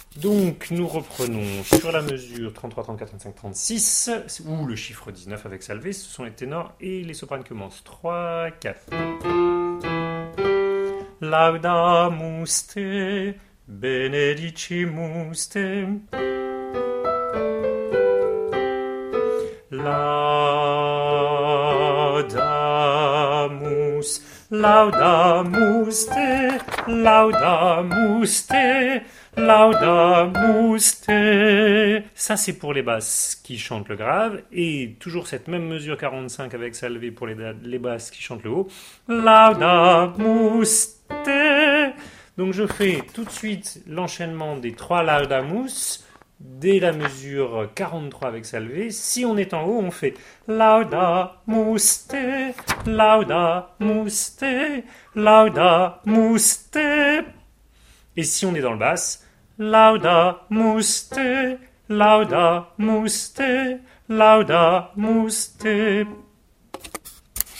Donc, nous reprenons sur la mesure 33, 34, 35, 36, où le chiffre 19 avec salvé, ce sont les ténors et les sopranes qui commencent. 3, 4. Laudamus te, benedicimus te. Laudamus, laudamus te, laudamus te, laudamus te. Ça, c'est pour les basses qui chantent le grave. Et toujours cette même mesure 45 avec salvé pour les basses qui chantent le haut. Laudamus te. Donc, je fais tout de suite l'enchaînement des 3 laudamus. Dès la mesure 43 avec salvé, si on est en haut, on fait laudamus te, laudamus te, laudamus te. Et si on est dans le basse, laudamus te, laudamus te, laudamus te.